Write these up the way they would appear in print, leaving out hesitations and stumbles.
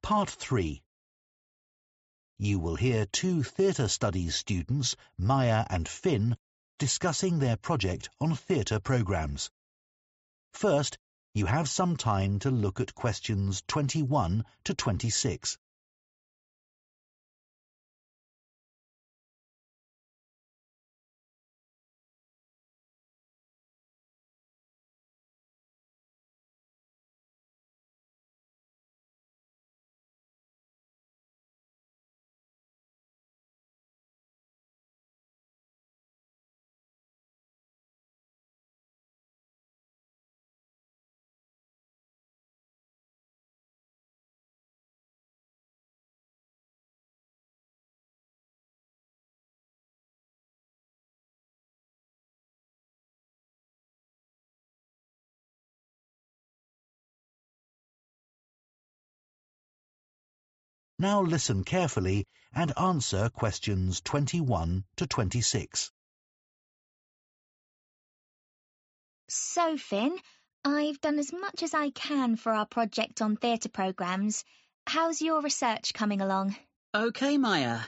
Part 3. You will hear two theatre studies students, Maya and Finn, discussing their project on theatre programmes. First, you have some time to look at questions 21 to 26. Now listen carefully and answer questions 21 to 26. So, Finn, I've done as much as I can for our project on theatre programmes. How's your research coming along? OK, Maya.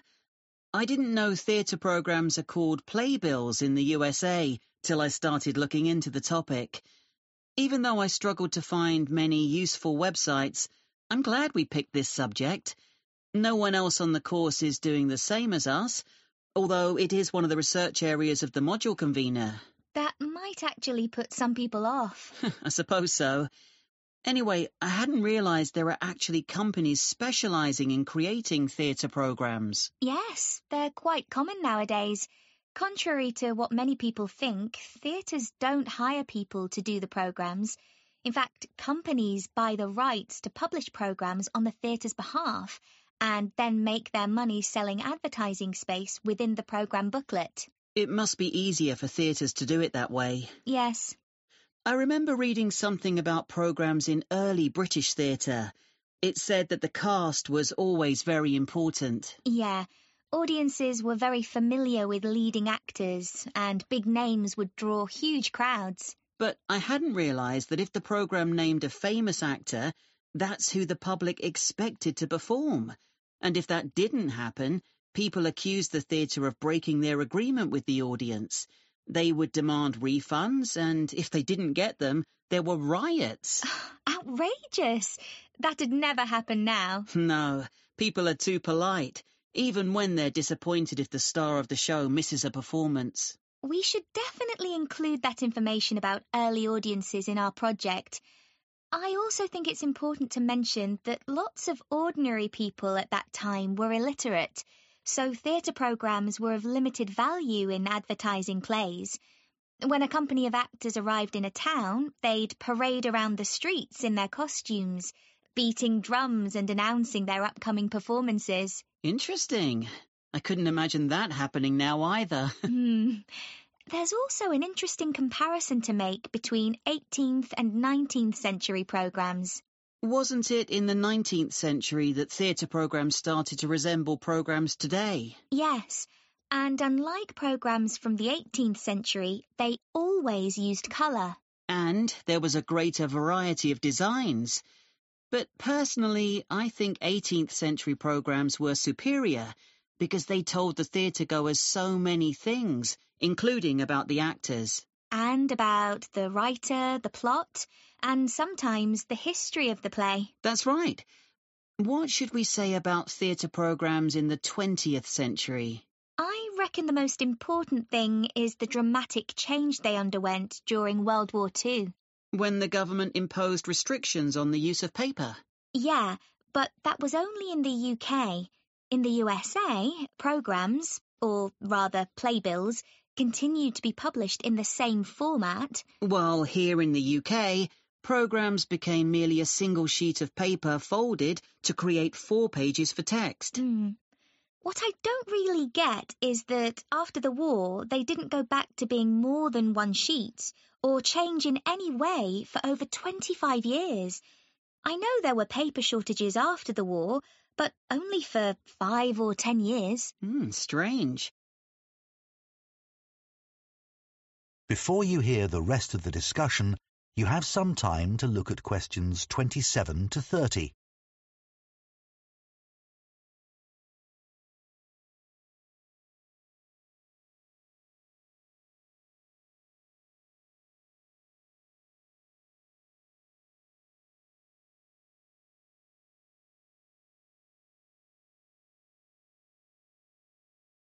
I didn't know theatre programmes are called playbills in the USA till I started looking into the topic. Even though I struggled to find many useful websites, I'm glad we picked this subject. No one else on the course is doing the same as us, although it is one of the research areas of the module convener. That might actually put some people off. I suppose so. Anyway, I hadn't realised there are actually companies specialising in creating theatre programmes. Yes, they're quite common nowadays. Contrary to what many people think, theatres don't hire people to do the programmes. In fact, companies buy the rights to publish programmes on the theatre's behalf and then make their money selling advertising space within the programme booklet. It must be easier for theatres to do it that way. Yes. I remember reading something about programmes in early British theatre. It said that the cast was always very important. Yeah, audiences were very familiar with leading actors and big names would draw huge crowds. But I hadn't realised that if the programme named a famous actor, that's who the public expected to perform. And if that didn't happen, people accused the theatre of breaking their agreement with the audience. They would demand refunds, and if they didn't get them, there were riots. Outrageous! That'd never happen now. No, people are too polite, even when they're disappointed if the star of the show misses a performance. We should definitely include that information about early audiences in our project. I also think it's important to mention that lots of ordinary people at that time were illiterate, so theatre programmes were of limited value in advertising plays. When a company of actors arrived in a town, they'd parade around the streets in their costumes, beating drums and announcing their upcoming performances. Interesting. I couldn't imagine that happening now either. There's also an interesting comparison to make between 18th and 19th century programmes. Wasn't it in the 19th century that theatre programmes started to resemble programmes today? Yes, and unlike programmes from the 18th century, they always used colour. And there was a greater variety of designs. But personally, I think 18th century programmes were superior because they told the theatre-goers so many things, including about the actors. And about the writer, the plot, and sometimes the history of the play. That's right. What should we say about theatre programmes in the 20th century? I reckon the most important thing is the dramatic change they underwent during World War II. When the government imposed restrictions on the use of paper? Yeah, but that was only in the UK. In the USA, programmes, or rather playbills, continued to be published in the same format. While here in the UK, programmes became merely a single sheet of paper folded to create 4 pages for text. What I don't really get is that after the war, they didn't go back to being more than one sheet or change in any way for over 25 years. I know there were paper shortages after the war, but only for 5 or 10 years. Strange. Before you hear the rest of the discussion, you have some time to look at questions 27 to 30.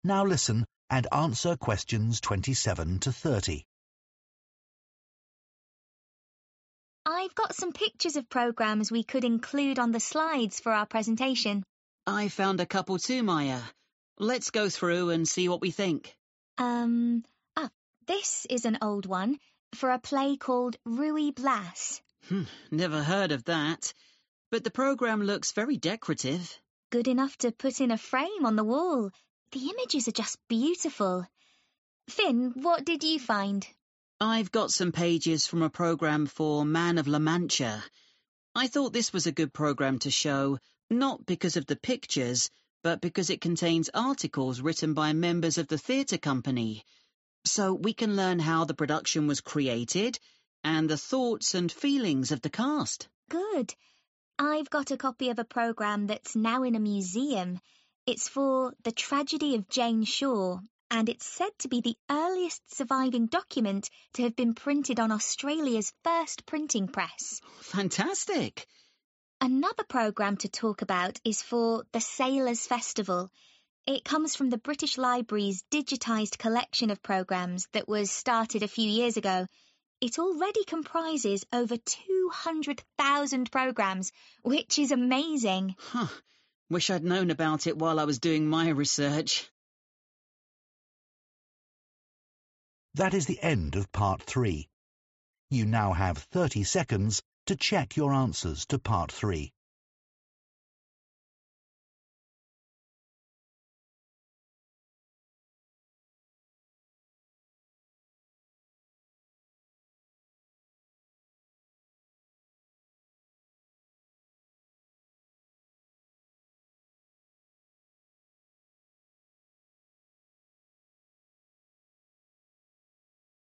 Now listen and answer questions 27 to 30. I've got some pictures of programmes we could include on the slides for our presentation. I found a couple too, Maya. Let's go through and see what we think. This is an old one for a play called Ruy Blas. Never heard of that. But the programme looks very decorative. Good enough to put in a frame on the wall. The images are just beautiful. Finn, what did you find? I've got some pages from a programme for Man of La Mancha. I thought this was a good programme to show, not because of the pictures, but because it contains articles written by members of the theatre company. So we can learn how the production was created and the thoughts and feelings of the cast. Good. I've got a copy of a programme that's now in a museum. It's for The Tragedy of Jane Shaw, and it's said to be the earliest surviving document to have been printed on Australia's first printing press. Fantastic! Another programme to talk about is for the Sailors' Festival. It comes from the British Library's digitised collection of programmes that was started a few years ago. It already comprises over 200,000 programmes, which is amazing. Wish I'd known about it while I was doing my research. That is the end of part 3. You now have 30 seconds to check your answers to part 3.